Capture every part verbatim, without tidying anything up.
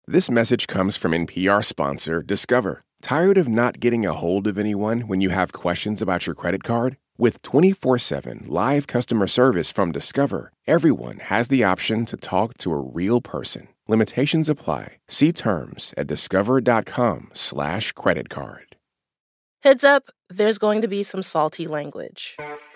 This message comes from N P R sponsor Discover. Tired of not getting a hold of anyone when you have questions about your credit card? With twenty-four seven live customer service from Discover, everyone has the option to talk to a real person. Limitations apply. See terms at discover.com slash credit card. Heads up, there's going to be some salty language.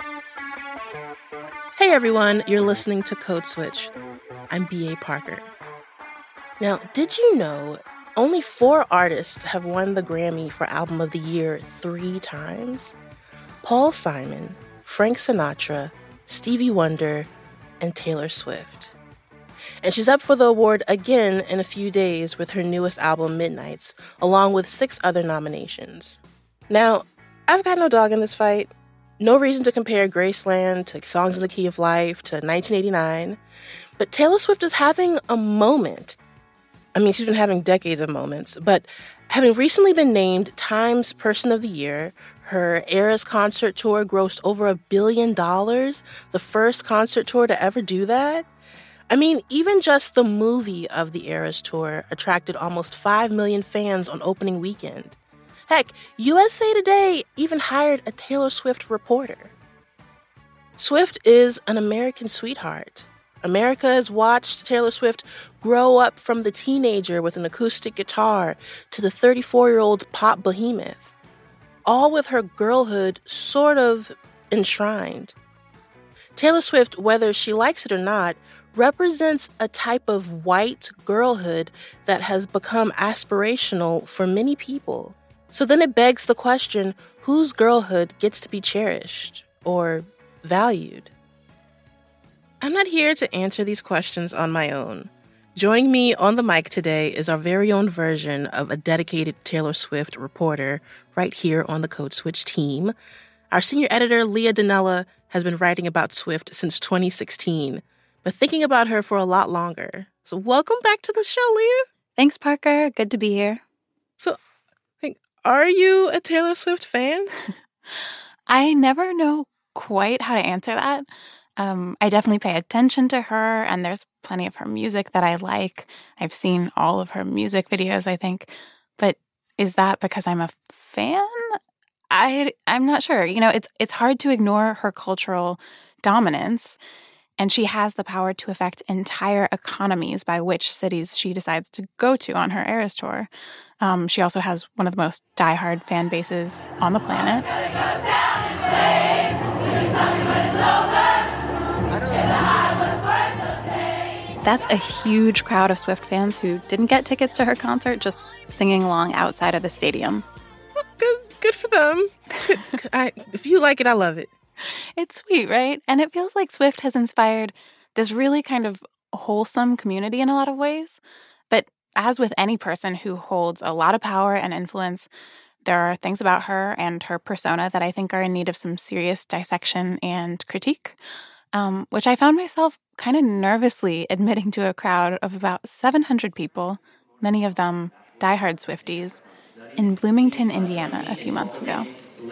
Hey everyone, you're listening to Code Switch. I'm B A Parker. Now, did you know only four artists have won the Grammy for Album of the Year three times? Paul Simon, Frank Sinatra, Stevie Wonder, and Taylor Swift. And she's up for the award again in a few days with her newest album, Midnights, along with six other nominations. Now, I've got no dog in this fight. No reason to compare Graceland to Songs in the Key of Life to nineteen eighty-nine. But Taylor Swift is having a moment. I mean, she's been having decades of moments, but having recently been named Time's Person of the Year, her Eras concert tour grossed over a billion dollars, the first concert tour to ever do that. I mean, even just the movie of the Eras tour attracted almost five million fans on opening weekend. Heck, U S A Today even hired a Taylor Swift reporter. Swift is an American sweetheart. America has watched Taylor Swift grow up from the teenager with an acoustic guitar to the thirty-four-year-old pop behemoth, all with her girlhood sort of enshrined. Taylor Swift, whether she likes it or not, represents a type of white girlhood that has become aspirational for many people. So then it begs the question, whose girlhood gets to be cherished or valued? I'm not here to answer these questions on my own. Joining me on the mic today is our very own version of a dedicated Taylor Swift reporter right here on the Code Switch team. Our senior editor, Leah Donnella, has been writing about Swift since twenty sixteen, but thinking about her for a lot longer. So welcome back to the show, Leah. Thanks, Parker. Good to be here. So, like, are you a Taylor Swift fan? I never know quite how to answer that. Um, I definitely pay attention to her, and there's plenty of her music that I like. I've seen all of her music videos, I think. But is that because I'm a fan? I, I'm not sure. You know, it's it's hard to ignore her cultural dominance, and she has the power to affect entire economies by which cities she decides to go to on her Eras tour. Um, she also has one of the most diehard fan bases on the planet. That's a huge crowd of Swift fans who didn't get tickets to her concert, just singing along outside of the stadium. Well, good, good for them. I, if you like it, I love it. It's sweet, right? And it feels like Swift has inspired this really kind of wholesome community in a lot of ways. But as with any person who holds a lot of power and influence, there are things about her and her persona that I think are in need of some serious dissection and critique. Um, which I found myself kind of nervously admitting to a crowd of about seven hundred people, many of them diehard Swifties, in Bloomington, Indiana, a few months ago.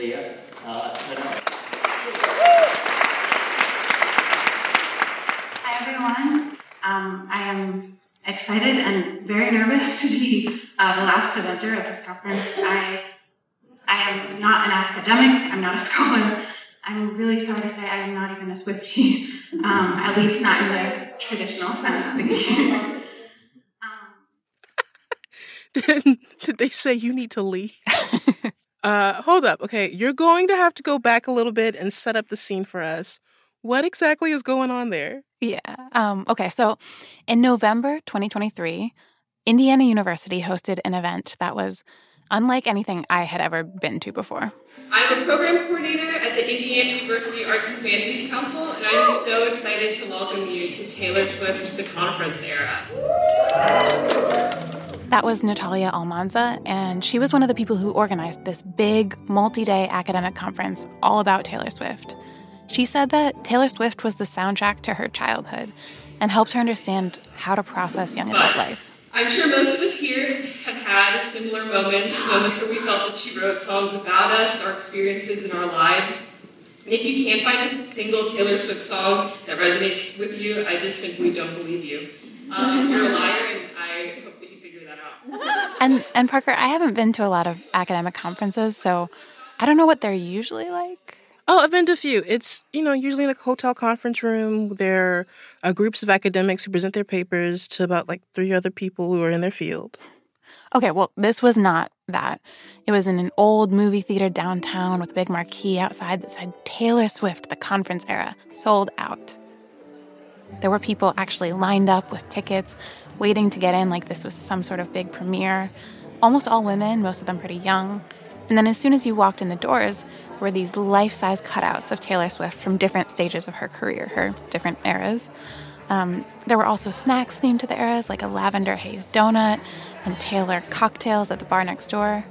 Hi, everyone. Um, I am excited and very nervous to be uh, the last presenter at this conference. I, I am not an academic. I'm not a scholar. I'm really sorry to say I am not even a Swiftie, um, at least not in the traditional sense. um, did, did they say you need to leave? uh, hold up. Okay, you're going to have to go back a little bit and set up the scene for us. What exactly is going on there? Yeah. Um, okay, so in November twenty twenty-three, Indiana University hosted an event that was unlike anything I had ever been to before. I'm a program coordinator at the Indiana University Arts and Humanities Council, and I'm so excited to welcome you to Taylor Swift, the Conference Era. That was Natalia Almanza, and she was one of the people who organized this big, multi-day academic conference all about Taylor Swift. She said that Taylor Swift was the soundtrack to her childhood and helped her understand how to process young adult life. I'm sure most of us here have had similar moments, moments where we felt that she wrote songs about us, our experiences in our lives. And if you can't find a single Taylor Swift song that resonates with you, I just simply don't believe you. Um, you're a liar, and I hope that you figure that out. that out. And and Parker, I haven't been to a lot of academic conferences, so I don't know what they're usually like. Oh, I've been to a few. It's, you know, usually in a hotel conference room. There are groups of academics who present their papers to about like three other people who are in their field. Okay, well, this was not that. It was in an old movie theater downtown with a big marquee outside that said Taylor Swift, the conference era, sold out. There were people actually lined up with tickets, waiting to get in like this was some sort of big premiere. Almost all women, most of them pretty young. And then as soon as you walked in the doors, there were these life-size cutouts of Taylor Swift from different stages of her career, her different eras. Um, there were also snacks themed to the eras, like a lavender haze donut and Taylor cocktails at the bar next door.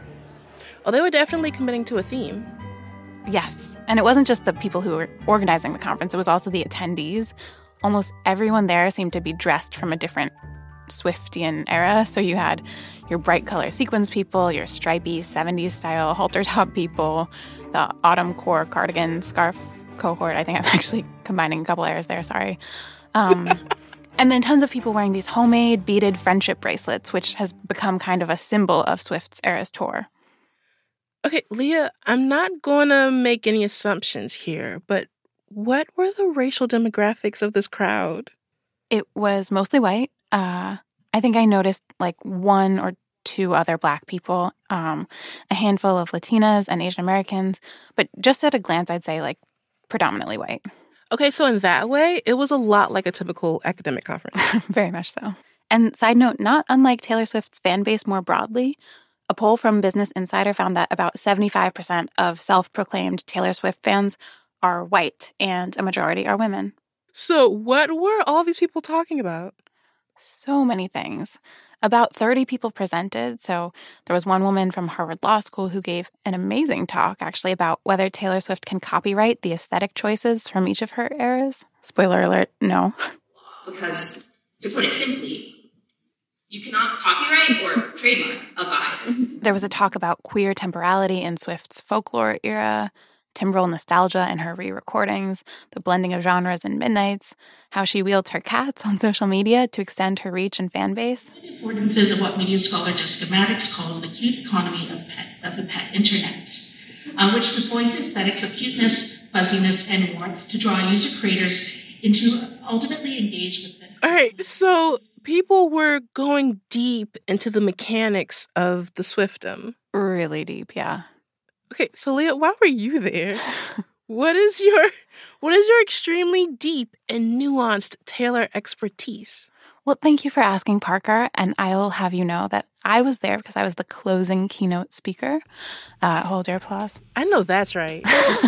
Oh, they were definitely committing to a theme. Yes, and it wasn't just the people who were organizing the conference, it was also the attendees. Almost everyone there seemed to be dressed from a different Swiftian era. So you had your bright color sequins people, your stripy seventies-style halter-top people, the autumn core cardigan scarf cohort. I think I'm actually combining a couple eras there, sorry. Um, and then tons of people wearing these homemade beaded friendship bracelets, which has become kind of a symbol of Swift's Eras Tour. Okay, Leah, I'm not going to make any assumptions here, but what were the racial demographics of this crowd? It was mostly white. Uh, I think I noticed like one or two other Black people, um, a handful of Latinas and Asian Americans, but just at a glance, I'd say like predominantly white. Okay, so in that way, it was a lot like a typical academic conference. Very much so. And side note, not unlike Taylor Swift's fan base more broadly, a poll from Business Insider found that about seventy-five percent of self-proclaimed Taylor Swift fans are white, and a majority are women. So what were all these people talking about? So many things. About thirty people presented. So there was one woman from Harvard Law School who gave an amazing talk, actually, about whether Taylor Swift can copyright the aesthetic choices from each of her eras. Spoiler alert, no. Because, to put it simply, you cannot copyright or trademark a vibe. There was a talk about queer temporality in Swift's folklore era, timbral nostalgia in her re-recordings, the blending of genres in Midnights, how she wields her cats on social media to extend her reach and fan base. Affordances of what media scholar Jessica Maddox calls the cute economy of pet of the pet internet, uh, which deploys the aesthetics of cuteness, fuzziness, and warmth to draw user creators into ultimately engage with them. All right, so people were going deep into the mechanics of the Swiftum. Really deep, yeah. Okay, so Leah, why were you there? What is your what is your extremely deep and nuanced Taylor expertise? Well, thank you for asking, Parker, and I'll have you know that I was there because I was the closing keynote speaker. Uh, hold your applause. I know that's right.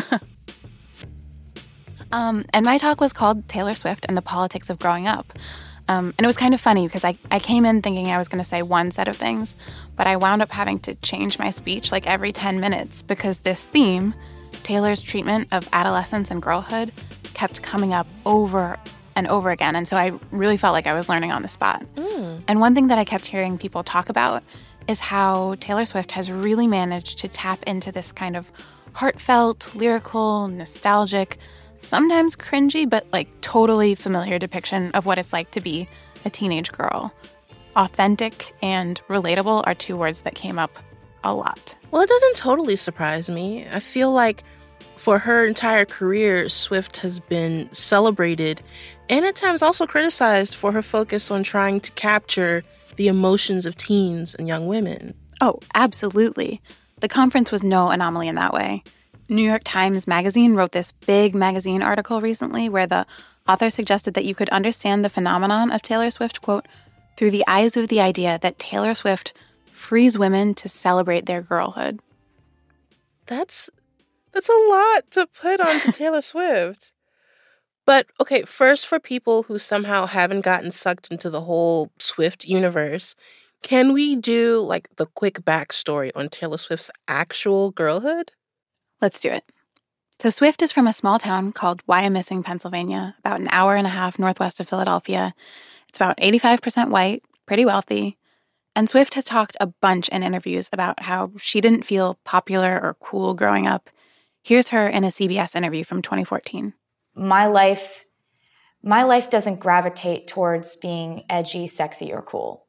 um, and my talk was called Taylor Swift and the Politics of Growing Up. Um, and it was kind of funny because I, I came in thinking I was going to say one set of things, but I wound up having to change my speech like every ten minutes because this theme, Taylor's treatment of adolescence and girlhood, kept coming up over and over again. And so I really felt like I was learning on the spot. Mm. And one thing that I kept hearing people talk about is how Taylor Swift has really managed to tap into this kind of heartfelt, lyrical, nostalgic, sometimes cringy, but like totally familiar depiction of what it's like to be a teenage girl. Authentic and relatable are two words that came up a lot. Well, it doesn't totally surprise me. I feel like for her entire career, Swift has been celebrated and at times also criticized for her focus on trying to capture the emotions of teens and young women. Oh, absolutely. The conference was no anomaly in that way. New York Times Magazine wrote this big magazine article recently where the author suggested that you could understand the phenomenon of Taylor Swift, quote, through the eyes of the idea that Taylor Swift frees women to celebrate their girlhood. That's that's a lot to put on to Taylor Swift. But, okay, first for people who somehow haven't gotten sucked into the whole Swift universe, can we do, like, the quick backstory on Taylor Swift's actual girlhood? Let's do it. So Swift is from a small town called Wyomissing, Pennsylvania, about an hour and a half northwest of Philadelphia. It's about eighty-five percent white, pretty wealthy. And Swift has talked a bunch in interviews about how she didn't feel popular or cool growing up. Here's her in a C B S interview from twenty fourteen. My life, my life doesn't gravitate towards being edgy, sexy, or cool.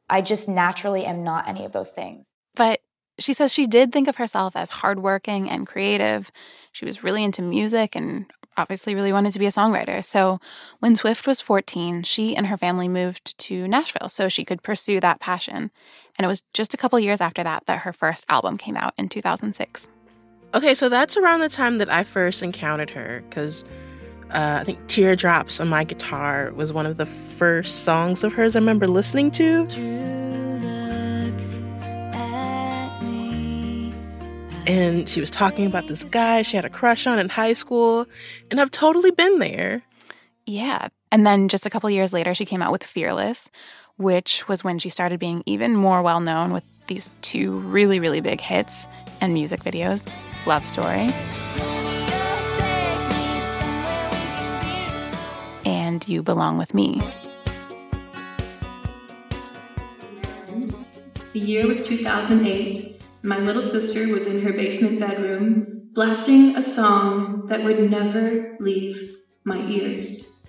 I just naturally am not any of those things. But she says she did think of herself as hardworking and creative. She was really into music and obviously really wanted to be a songwriter. So when Swift was fourteen, she and her family moved to Nashville so she could pursue that passion. And it was just a couple years after that that her first album came out in two thousand six. Okay, so that's around the time that I first encountered her, because uh, I think Teardrops on My Guitar was one of the first songs of hers I remember listening to. And she was talking about this guy she had a crush on in high school, and I've totally been there. Yeah. And then just a couple years later, she came out with Fearless, which was when she started being even more well-known with these two really, really big hits and music videos, Love Story and You Belong With Me. The year was two thousand eight. My little sister was in her basement bedroom, blasting a song that would never leave my ears.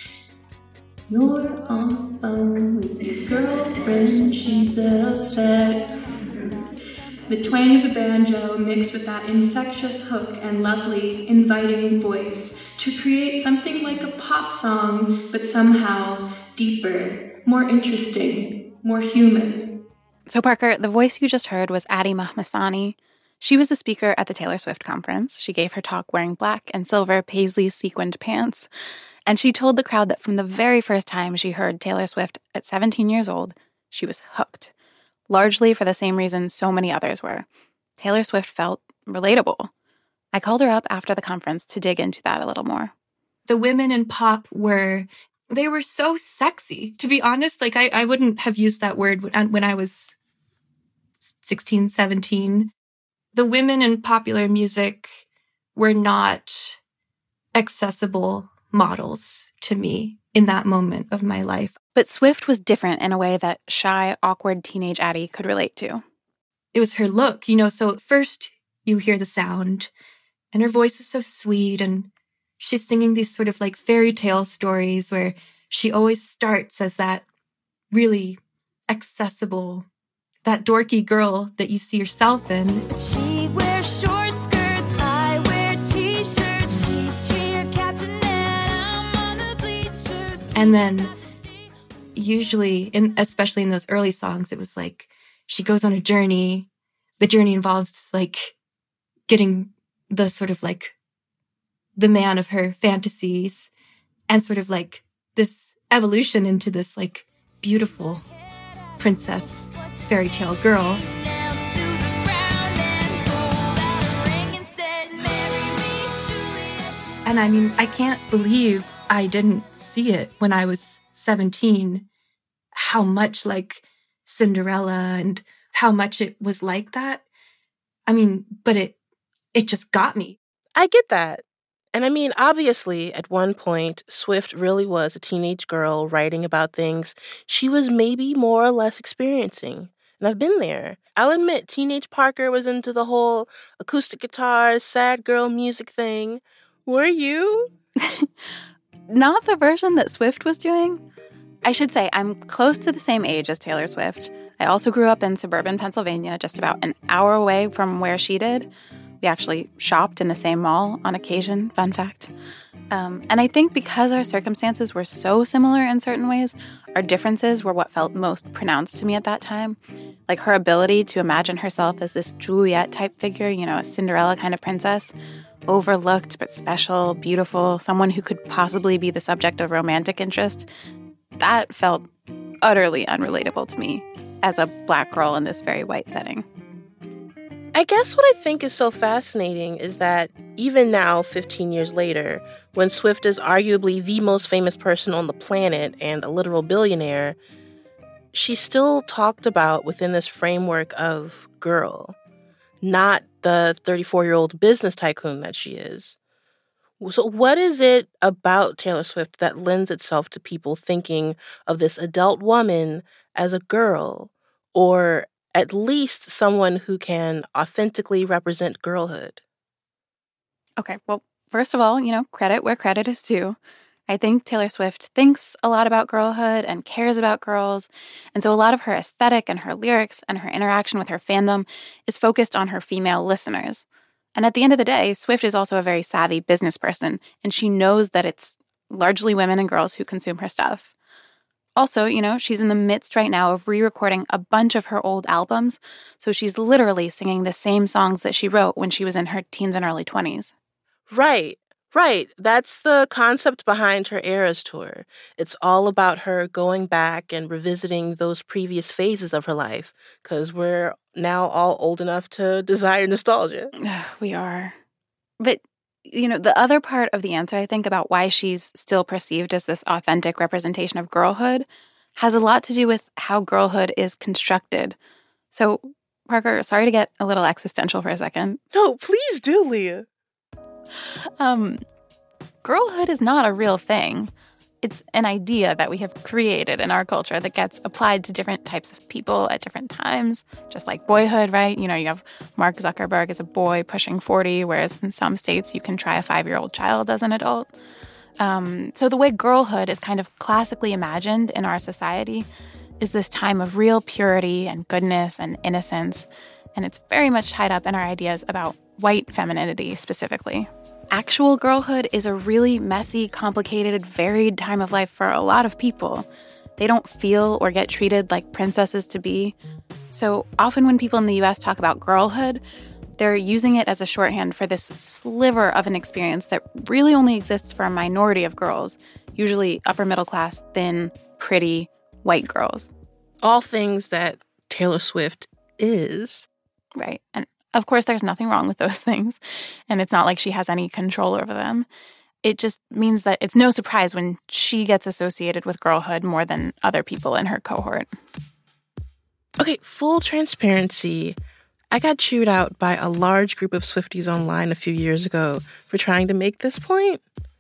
You're on the phone with your girlfriend, she's upset. The twang of the banjo mixed with that infectious hook and lovely, inviting voice to create something like a pop song, but somehow deeper, more interesting, more human. So, Parker, the voice you just heard was Addie Mahmasani. She was a speaker at the Taylor Swift conference. She gave her talk wearing black and silver paisley sequined pants. And she told the crowd that from the very first time she heard Taylor Swift at seventeen years old, she was hooked. Largely for the same reason so many others were. Taylor Swift felt relatable. I called her up after the conference to dig into that a little more. The women in pop were, they were so sexy. To be honest, like I, I wouldn't have used that word when, when I was sixteen, seventeen. The women in popular music were not accessible models to me in that moment of my life. But Swift was different in a way that shy, awkward teenage Addie could relate to. It was her look, you know, so first you hear the sound and her voice is so sweet and she's singing these sort of like fairy tale stories where she always starts as that really accessible, that dorky girl that you see yourself in. She wears short skirts, I wear t-shirts, she's cheer captain and I'm on the bleachers. And then usually, in, especially in those early songs, it was like she goes on a journey. The journey involves like getting the sort of like the man of her fantasies and sort of like this evolution into this like beautiful princess fairy tale girl. And I mean, I can't believe I didn't see it when I was seventeen, how much like Cinderella and how much it was like that. I mean, but it it just got me. I get that. And I mean, obviously, at one point, Swift really was a teenage girl writing about things she was maybe more or less experiencing. And I've been there. I'll admit, teenage Parker was into the whole acoustic guitars, sad girl music thing. Were you? Not the version that Swift was doing. I should say I'm close to the same age as Taylor Swift. I also grew up in suburban Pennsylvania, just about an hour away from where she did. We actually shopped in the same mall on occasion, fun fact. Um, and I think because our circumstances were so similar in certain ways, our differences were what felt most pronounced to me at that time. Like her ability to imagine herself as this Juliet-type figure, you know, a Cinderella kind of princess, overlooked but special, beautiful, someone who could possibly be the subject of romantic interest, that felt utterly unrelatable to me as a Black girl in this very white setting. I guess what I think is so fascinating is that even now, fifteen years later, when Swift is arguably the most famous person on the planet and a literal billionaire, she's still talked about within this framework of girl, not the thirty-four-year-old business tycoon that she is. So what is it about Taylor Swift that lends itself to people thinking of this adult woman as a girl, or at least someone who can authentically represent girlhood? Okay, well, first of all, you know, credit where credit is due. I think Taylor Swift thinks a lot about girlhood and cares about girls, and so a lot of her aesthetic and her lyrics and her interaction with her fandom is focused on her female listeners. And at the end of the day, Swift is also a very savvy business person, and she knows that it's largely women and girls who consume her stuff. Also, you know, she's in the midst right now of re-recording a bunch of her old albums, so she's literally singing the same songs that she wrote when she was in her teens and early twenties. Right. Right. That's the concept behind her Eras tour. It's all about her going back and revisiting those previous phases of her life, because we're now all old enough to desire nostalgia. We are. But, you know, the other part of the answer, I think, about why she's still perceived as this authentic representation of girlhood has a lot to do with how girlhood is constructed. So, Parker, sorry to get a little existential for a second. No, please do, Leah. Um, girlhood is not a real thing. It's an idea that we have created in our culture that gets applied to different types of people at different times, just like boyhood, right? You know, you have Mark Zuckerberg as a boy pushing forty, whereas in some states you can try a five-year-old child as an adult. Um, so the way girlhood is kind of classically imagined in our society is this time of real purity and goodness and innocence, and it's very much tied up in our ideas about white femininity specifically. Actual girlhood is a really messy, complicated, varied time of life for a lot of people. They don't feel or get treated like princesses to be. So often when people in the U S talk about girlhood, they're using it as a shorthand for this sliver of an experience that really only exists for a minority of girls, usually upper middle class, thin, pretty, white girls. All things that Taylor Swift is. Right. And of course, there's nothing wrong with those things, and it's not like she has any control over them. It just means that it's no surprise when she gets associated with girlhood more than other people in her cohort. Okay, full transparency. I got chewed out by a large group of Swifties online a few years ago for trying to make this point.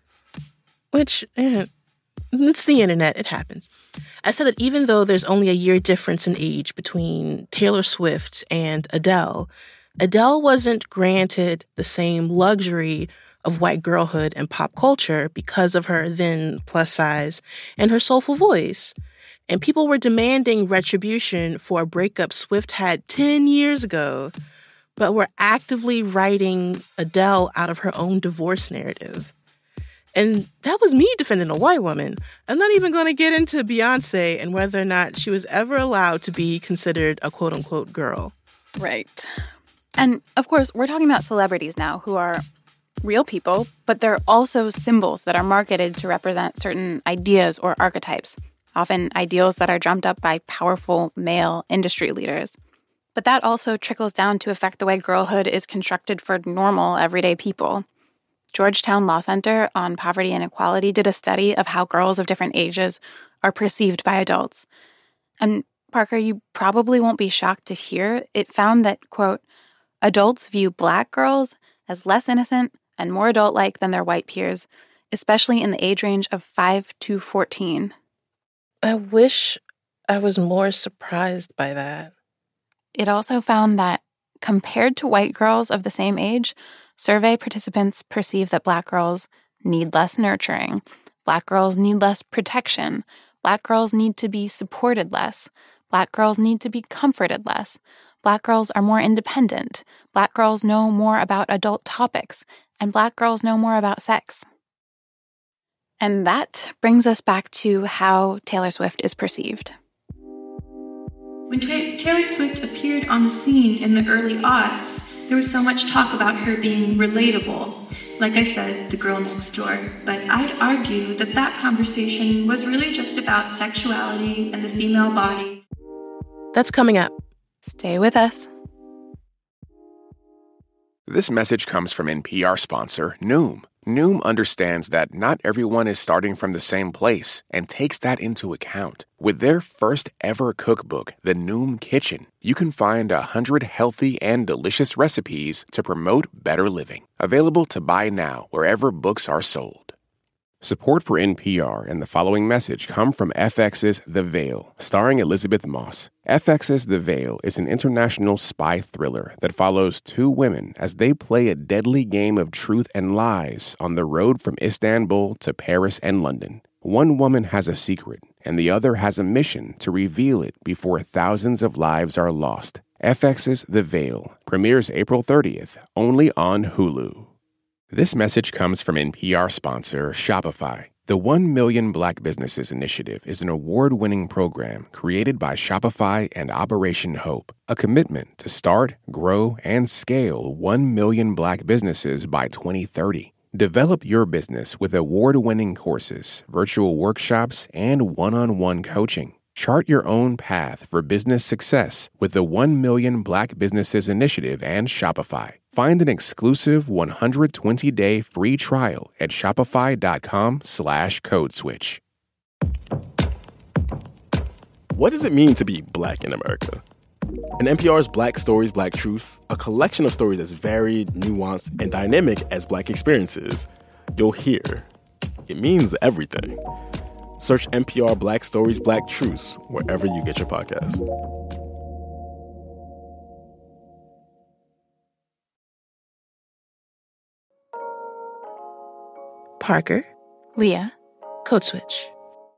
Which, eh, it's the internet, it happens. I said that even though there's only a year difference in age between Taylor Swift and Adele, Adele wasn't granted the same luxury of white girlhood and pop culture because of her then plus size and her soulful voice. And people were demanding retribution for a breakup Swift had ten years ago, but were actively writing Adele out of her own divorce narrative. And that was me defending a white woman. I'm not even going to get into Beyonce and whether or not she was ever allowed to be considered a quote-unquote girl. Right. And, of course, we're talking about celebrities now who are real people, but they're also symbols that are marketed to represent certain ideas or archetypes, often ideals that are drummed up by powerful male industry leaders. But that also trickles down to affect the way girlhood is constructed for normal, everyday people. Georgetown Law Center on Poverty and Equality did a study of how girls of different ages are perceived by adults. And, Parker, you probably won't be shocked to hear it found that, quote, adults view Black girls as less innocent and more adult-like than their white peers, especially in the age range of five to fourteen. I wish I was more surprised by that. It also found that, compared to white girls of the same age, survey participants perceive that Black girls need less nurturing, Black girls need less protection, Black girls need to be supported less, Black girls need to be comforted less, Black girls are more independent, Black girls know more about adult topics, and Black girls know more about sex. And that brings us back to how Taylor Swift is perceived. When Ta- Taylor Swift appeared on the scene in the early aughts, there was so much talk about her being relatable. Like I said, the girl next door. But I'd argue that that conversation was really just about sexuality and the female body. That's coming up. Stay with us. This message comes from N P R sponsor Noom. Noom understands that not everyone is starting from the same place and takes that into account. With their first ever cookbook, The Noom Kitchen, you can find a hundred healthy and delicious recipes to promote better living. Available to buy now wherever books are sold. Support for N P R and the following message come from F X's The Veil, starring Elizabeth Moss. F X's The Veil is an international spy thriller that follows two women as they play a deadly game of truth and lies on the road from Istanbul to Paris and London. One woman has a secret, and the other has a mission to reveal it before thousands of lives are lost. F X's The Veil premieres April thirtieth, only on Hulu. This message comes from N P R sponsor Shopify. The one million Black Businesses Initiative is an award-winning program created by Shopify and Operation Hope, a commitment to start, grow, and scale one million Black businesses by twenty thirty. Develop your business with award-winning courses, virtual workshops, and one-on-one coaching. Chart your own path for business success with the one million Black Businesses Initiative and Shopify. Find an exclusive one hundred twenty day free trial at shopify.com slash code switch. What does it mean to be Black in America? In N P R's Black Stories, Black Truths, a collection of stories as varied, nuanced, and dynamic as Black experiences, you'll hear it means everything. Search N P R Black Stories, Black Truths wherever you get your podcasts. Parker. Leah. Code Switch.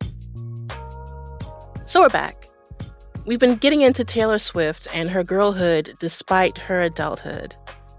So we're back. We've been getting into Taylor Swift and her girlhood despite her adulthood.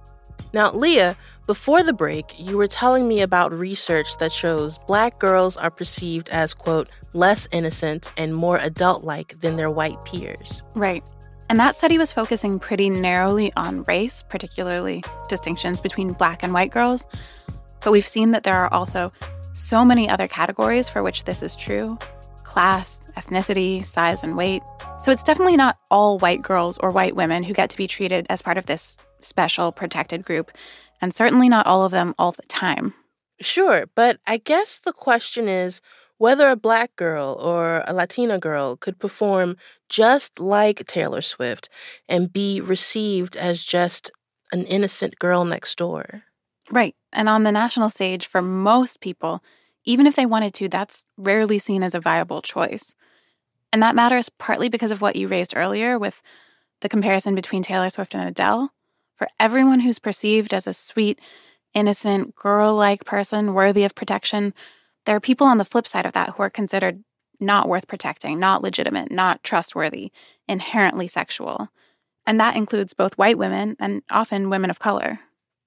Now, Leah, before the break, you were telling me about research that shows Black girls are perceived as, quote, less innocent and more adult-like than their white peers. Right. And that study was focusing pretty narrowly on race, particularly distinctions between Black and white girls. But we've seen that there are also so many other categories for which this is true: class, ethnicity, size, and weight. So it's definitely not all white girls or white women who get to be treated as part of this special protected group, and certainly not all of them all the time. Sure, but I guess the question is whether a Black girl or a Latina girl could perform just like Taylor Swift and be received as just an innocent girl next door. Right. And on the national stage, for most people, even if they wanted to, that's rarely seen as a viable choice. And that matters partly because of what you raised earlier with the comparison between Taylor Swift and Adele. For everyone who's perceived as a sweet, innocent, girl-like person worthy of protection, there are people on the flip side of that who are considered not worth protecting, not legitimate, not trustworthy, inherently sexual. And that includes both white women and often women of color.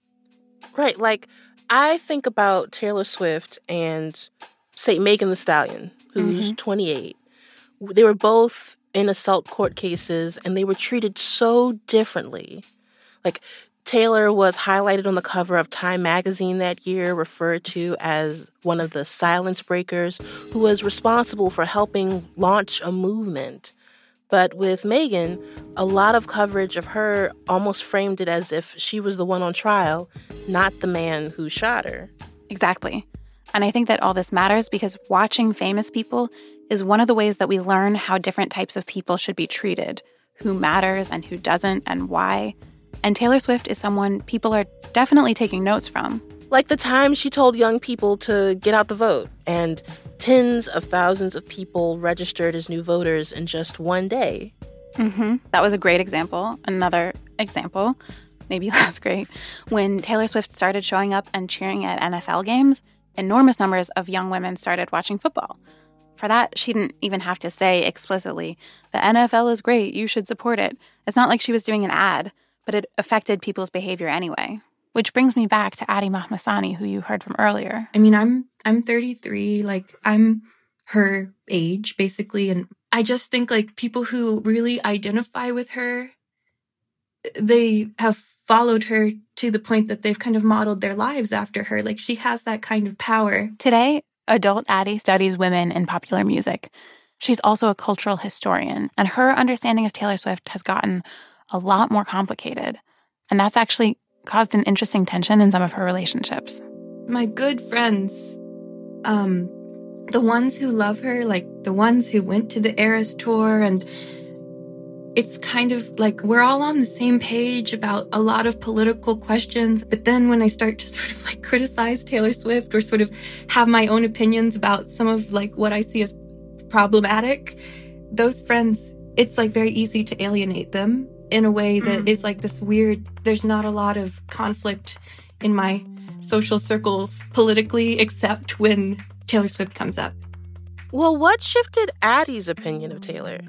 Right, like, I think about Taylor Swift and, say, Megan Thee Stallion, who's mm-hmm. twenty-eight. They were both in assault court cases, and they were treated so differently. Like, Taylor was highlighted on the cover of Time magazine that year, referred to as one of the silence breakers, who was responsible for helping launch a movement. But with Megan, a lot of coverage of her almost framed it as if she was the one on trial, not the man who shot her. Exactly. And I think that all this matters because watching famous people is one of the ways that we learn how different types of people should be treated, who matters and who doesn't and why. And Taylor Swift is someone people are definitely taking notes from. Like the time she told young people to get out the vote, and tens of thousands of people registered as new voters in just one day. Mm-hmm. That was a great example. Another example, maybe less great, when Taylor Swift started showing up and cheering at N F L games, enormous numbers of young women started watching football. For that, she didn't even have to say explicitly, the N F L is great, you should support it. It's not like she was doing an ad, but it affected people's behavior anyway. Which brings me back to Addie Mahmasani, who you heard from earlier. I mean, I'm I'm thirty-three, like, I'm her age, basically, and I just think, like, people who really identify with her, they have followed her to the point that they've kind of modeled their lives after her. Like, she has that kind of power. Today, adult Addie studies women in popular music. She's also a cultural historian, and her understanding of Taylor Swift has gotten a lot more complicated. And that's actually caused an interesting tension in some of her relationships. My good friends, um, the ones who love her, like the ones who went to the Eras tour and it's kind of like we're all on the same page about a lot of political questions. But then when I start to sort of like criticize Taylor Swift or sort of have my own opinions about some of like what I see as problematic, those friends, it's like very easy to alienate them in a way that mm. is like this weird, there's not a lot of conflict in my social circles politically, except when Taylor Swift comes up. Well, what shifted Addie's opinion of Taylor?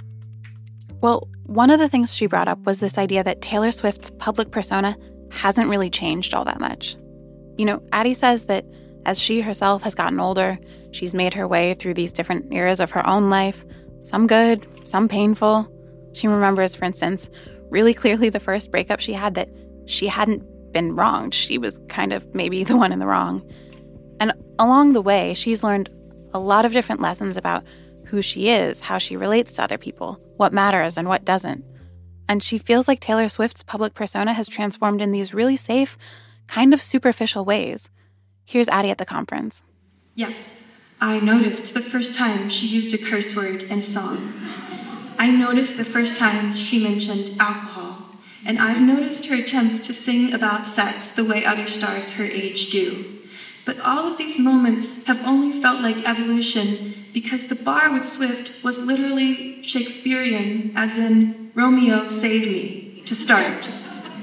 Well, one of the things she brought up was this idea that Taylor Swift's public persona hasn't really changed all that much. You know, Addie says that as she herself has gotten older, she's made her way through these different eras of her own life, some good, some painful. She remembers, for instance, really clearly the first breakup she had, that she hadn't been wronged. She was kind of maybe the one in the wrong. And along the way, she's learned a lot of different lessons about who she is, how she relates to other people, what matters and what doesn't. And she feels like Taylor Swift's public persona has transformed in these really safe, kind of superficial ways. Here's Addie at the conference. Yes, I noticed the first time she used a curse word in a song. I noticed the first time she mentioned alcohol. And I've noticed her attempts to sing about sex the way other stars her age do. But all of these moments have only felt like evolution because the bar with Swift was literally Shakespearean, as in, Romeo, save me, to start.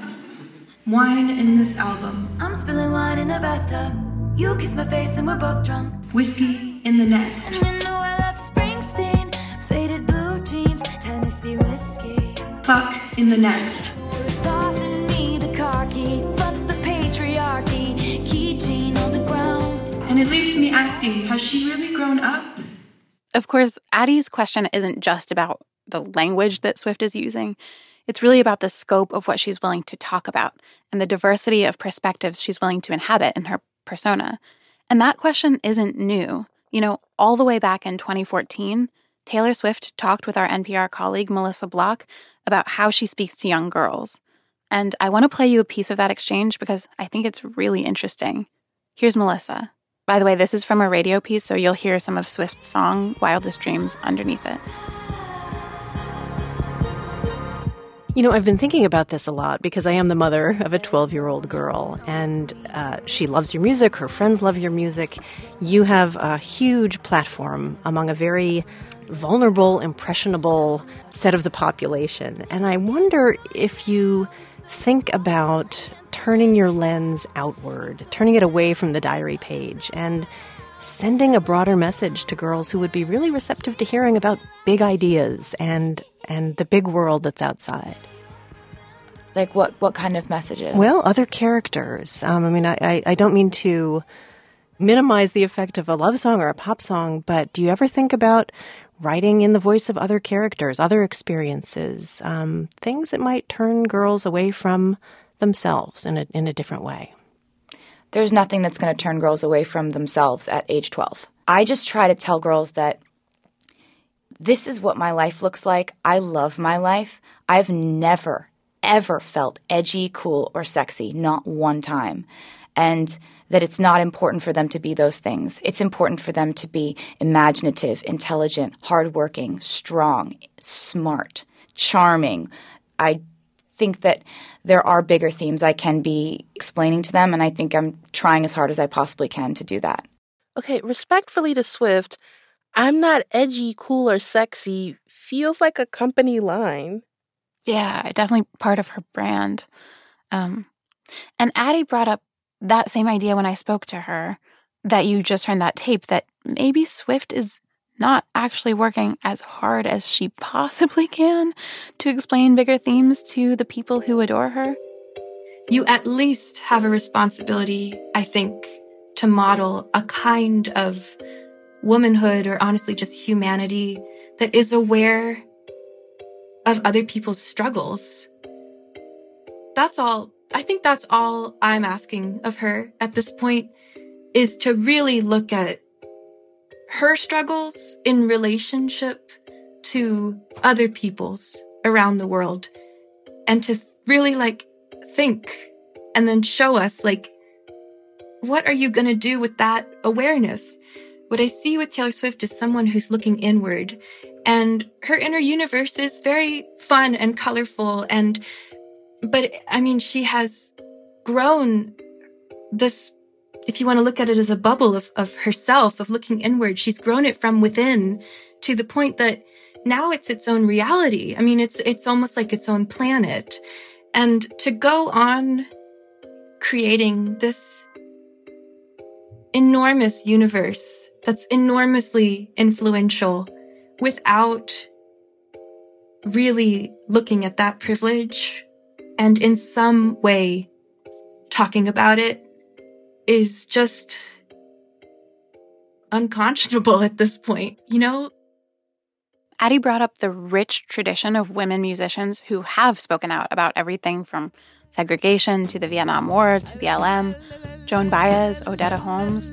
Wine in this album. I'm spilling wine in the bathtub. You kiss my face and we're both drunk. Whiskey in the next. And you know I love Springsteen. Faded blue jeans, Tennessee whiskey. Fuck in the next. Tossing me the car keys, fuck the patriarchy. Keychain on the ground. And it leaves me asking, has she really grown up? Of course, Addie's question isn't just about the language that Swift is using. It's really about the scope of what she's willing to talk about and the diversity of perspectives she's willing to inhabit in her persona. And that question isn't new. You know, all the way back in twenty fourteen, Taylor Swift talked with our N P R colleague Melissa Block about how she speaks to young girls. And I want to play you a piece of that exchange because I think it's really interesting. Here's Melissa. By the way, this is from a radio piece, so you'll hear some of Swift's song, Wildest Dreams, underneath it. You know, I've been thinking about this a lot because I am the mother of a twelve-year-old girl, and uh, she loves your music, her friends love your music. You have a huge platform among a very vulnerable, impressionable set of the population. And I wonder if you think about turning your lens outward, turning it away from the diary page, and sending a broader message to girls who would be really receptive to hearing about big ideas and and the big world that's outside. Like what, what kind of messages? Well, other characters. Um, I mean, I, I, I don't mean to minimize the effect of a love song or a pop song, but do you ever think about writing in the voice of other characters, other experiences, um, things that might turn girls away from themselves in a in a different way? There's nothing that's going to turn girls away from themselves at age twelve. I just try to tell girls that this is what my life looks like. I love my life. I've never, ever felt edgy, cool, or sexy, not one time. And that it's not important for them to be those things. It's important for them to be imaginative, intelligent, hardworking, strong, smart, charming. I think that there are bigger themes I can be explaining to them, and I think I'm trying as hard as I possibly can to do that. Okay, respectfully to Swift, I'm not edgy, cool, or sexy feels like a company line. Yeah, definitely part of her brand. Um, and Addie brought up that same idea when I spoke to her, that you just heard that tape, that maybe Swift is not actually working as hard as she possibly can to explain bigger themes to the people who adore her. You at least have a responsibility, I think, to model a kind of womanhood, or honestly just humanity, that is aware of other people's struggles. That's all. I think that's all I'm asking of her at this point, is to really look at her struggles in relationship to other people's around the world, and to really like think and then show us, like, what are you going to do with that awareness? What I see with Taylor Swift is someone who's looking inward, and her inner universe is very fun and colorful. And, but I mean, she has grown this, if you want to look at it as a bubble of, of herself, of looking inward, she's grown it from within to the point that now it's its own reality. I mean, it's, it's almost like its own planet. And to go on creating this enormous universe that's enormously influential without really looking at that privilege and in some way talking about it is just unconscionable at this point, you know? Addie brought up the rich tradition of women musicians who have spoken out about everything from segregation to the Vietnam War to B L M. Joan Baez, Odetta Holmes.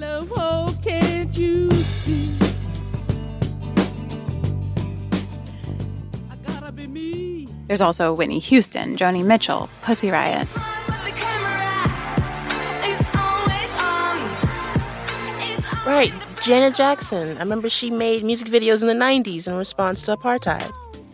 There's also Whitney Houston, Joni Mitchell, Pussy Riot. Right, Janet Jackson. I remember she made music videos in the nineties in response to apartheid.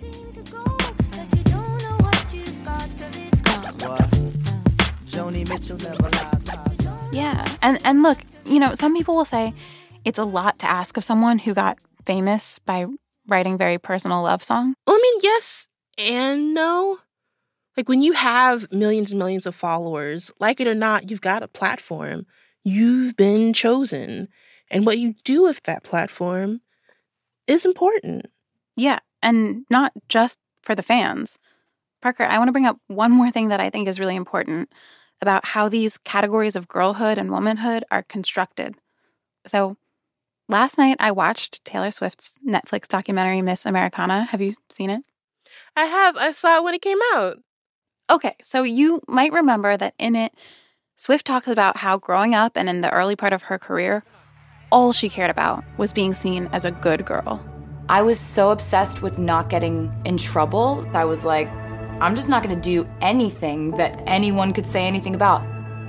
Yeah, and, and look, you know, some people will say it's a lot to ask of someone who got famous by writing very personal love songs. Well, I mean, yes and no. Like, when you have millions and millions of followers, like it or not, you've got a platform. You've been chosen. And what you do with that platform is important. Yeah, and not just for the fans. Parker, I want to bring up one more thing that I think is really important about how these categories of girlhood and womanhood are constructed. So, last night I watched Taylor Swift's Netflix documentary, Miss Americana. Have you seen it? I have. I saw it when it came out. Okay, so you might remember that in it, Swift talks about how growing up and in the early part of her career, all she cared about was being seen as a good girl. I was so obsessed with not getting in trouble. I was like, I'm just not going to do anything that anyone could say anything about.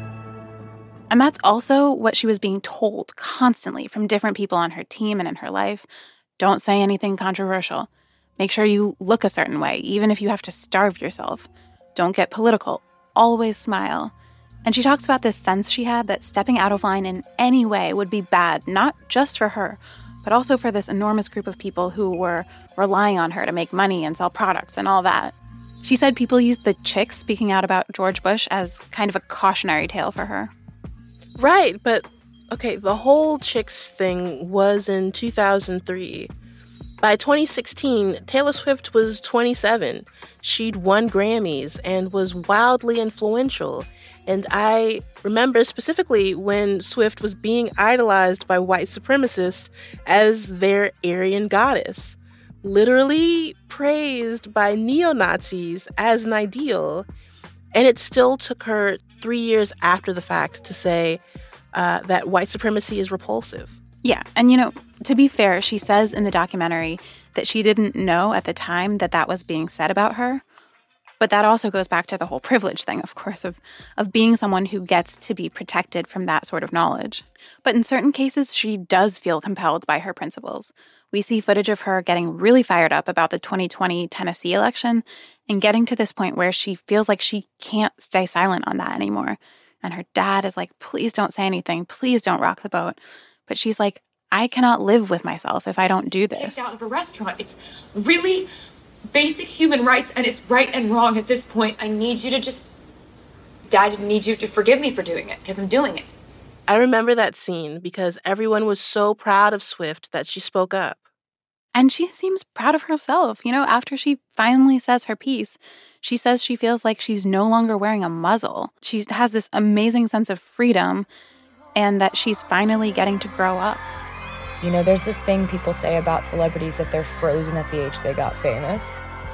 And that's also what she was being told constantly from different people on her team and in her life. Don't say anything controversial. Make sure you look a certain way, even if you have to starve yourself. Don't get political. Always smile. And she talks about this sense she had that stepping out of line in any way would be bad, not just for her, but also for this enormous group of people who were relying on her to make money and sell products and all that. She said people used the chicks speaking out about George Bush as kind of a cautionary tale for her. Right, but, okay, the whole chicks thing was in two thousand three. By twenty sixteen, Taylor Swift was twenty-seven. She'd won Grammys and was wildly influential. And I remember specifically when Swift was being idolized by white supremacists as their Aryan goddess, literally praised by neo-Nazis as an ideal. And it still took her three years after the fact to say uh, that white supremacy is repulsive. Yeah, and you know, to be fair, she says in the documentary that she didn't know at the time that that was being said about her. But that also goes back to the whole privilege thing, of course, of, of being someone who gets to be protected from that sort of knowledge. But in certain cases, she does feel compelled by her principles. We see footage of her getting really fired up about the twenty twenty Tennessee election and getting to this point where she feels like she can't stay silent on that anymore. And her dad is like, please don't say anything. Please don't rock the boat. But she's like, I cannot live with myself if I don't do this. Out of a restaurant. It's really basic human rights, and it's right and wrong at this point. I need you to just... Dad need you to forgive me for doing it, because I'm doing it. I remember that scene because everyone was so proud of Swift that she spoke up. And she seems proud of herself. You know, after she finally says her piece, she says she feels like she's no longer wearing a muzzle. She has this amazing sense of freedom and that she's finally getting to grow up. You know, there's this thing people say about celebrities that they're frozen at the age they got famous.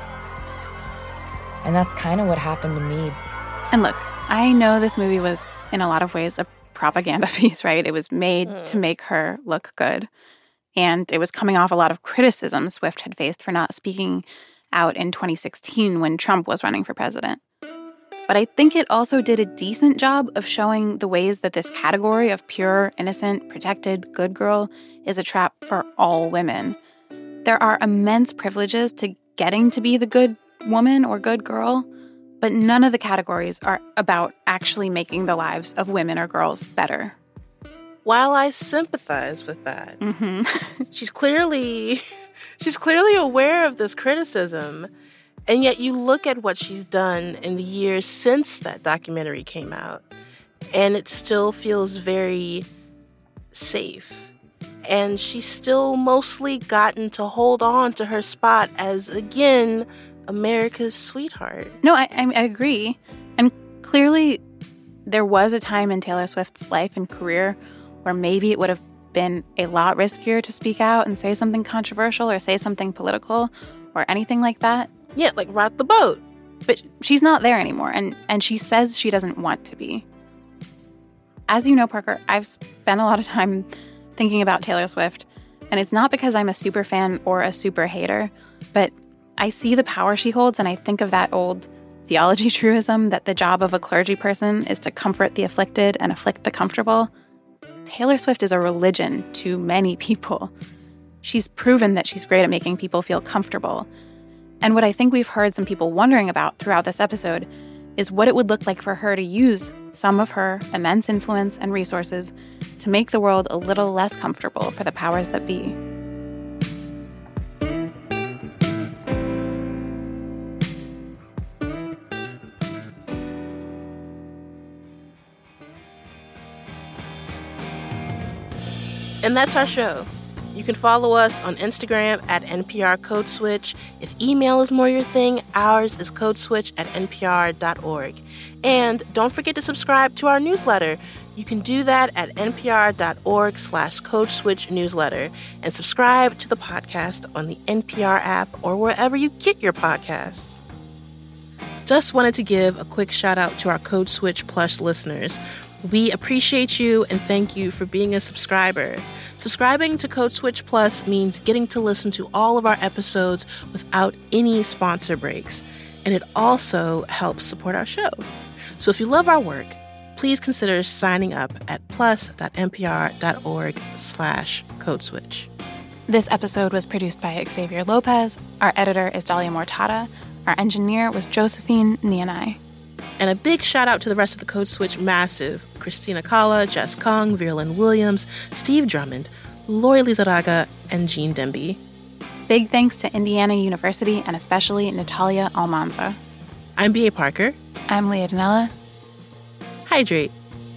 And that's kind of what happened to me. And look, I know this movie was, in a lot of ways, a propaganda piece, right? It was made mm. to make her look good. And it was coming off a lot of criticism Swift had faced for not speaking out in twenty sixteen when Trump was running for president. But I think it also did a decent job of showing the ways that this category of pure, innocent, protected, good girl is a trap for all women. There are immense privileges to getting to be the good woman or good girl, but none of the categories are about actually making the lives of women or girls better. While I sympathize with that, mm-hmm. she's clearly she's clearly aware of this criticism. And yet you look at what she's done in the years since that documentary came out, and it still feels very safe. And she's still mostly gotten to hold on to her spot as, again, America's sweetheart. No, I, I agree. And clearly there was a time in Taylor Swift's life and career where maybe it would have been a lot riskier to speak out and say something controversial or say something political or anything like that. Yeah, like rock the boat. But she's not there anymore, and, and she says she doesn't want to be. As you know, Parker, I've spent a lot of time thinking about Taylor Swift, and it's not because I'm a super fan or a super hater, but I see the power she holds, and I think of that old theology truism that the job of a clergy person is to comfort the afflicted and afflict the comfortable. Taylor Swift is a religion to many people. She's proven that she's great at making people feel comfortable. And what I think we've heard some people wondering about throughout this episode is what it would look like for her to use some of her immense influence and resources to make the world a little less comfortable for the powers that be. And that's our show. You can follow us on Instagram at N P R Code Switch. If email is more your thing, ours is codeswitch at N P R dot org. And don't forget to subscribe to our newsletter. You can do that at N P R dot org slash codeswitch newsletter. And subscribe to the podcast on the N P R app or wherever you get your podcasts. Just wanted to give a quick shout out to our Code Switch Plus listeners. We appreciate you and thank you for being a subscriber. Subscribing to Code Switch Plus means getting to listen to all of our episodes without any sponsor breaks, and it also helps support our show. So if you love our work, please consider signing up at plus dot N P R dot org slash codeswitch. This episode was produced by Xavier Lopez. Our editor is Dahlia Mortada. Our engineer was Josephine Nianai. And a big shout out to the rest of the Code Switch massive: Christina Kala, Jess Kung, Verlyn Williams, Steve Drummond, Lori Lizarraga, and Jean Demby. Big thanks to Indiana University and especially Natalia Almanza. I'm B A. Parker. I'm Leah Donnella. Hydrate.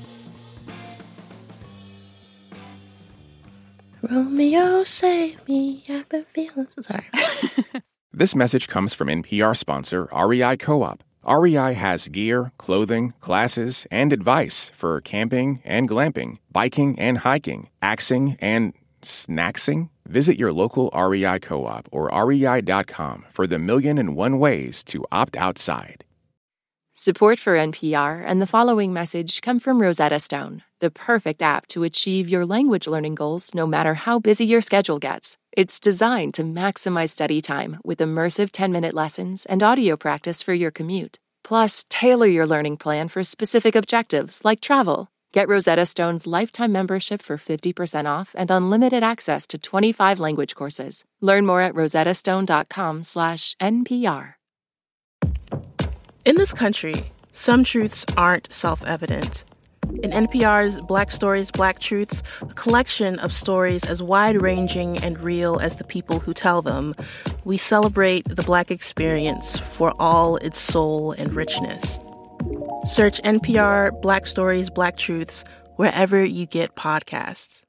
Romeo, save me, I've been feeling... Sorry. This message comes from N P R sponsor R E I Co-op. R E I has gear, clothing, classes, and advice for camping and glamping, biking and hiking, axing and snacksing. Visit your local R E I Co-op or R E I dot com for the million and one ways to opt outside. Support for N P R and the following message come from Rosetta Stone, the perfect app to achieve your language learning goals no matter how busy your schedule gets. It's designed to maximize study time with immersive ten-minute lessons and audio practice for your commute. Plus, tailor your learning plan for specific objectives like travel. Get Rosetta Stone's lifetime membership for fifty percent off and unlimited access to twenty-five language courses. Learn more at rosettastone.com slash NPR. In this country, some truths aren't self-evident. In N P R's Black Stories, Black Truths, a collection of stories as wide-ranging and real as the people who tell them, we celebrate the Black experience for all its soul and richness. Search N P R Black Stories, Black Truths wherever you get podcasts.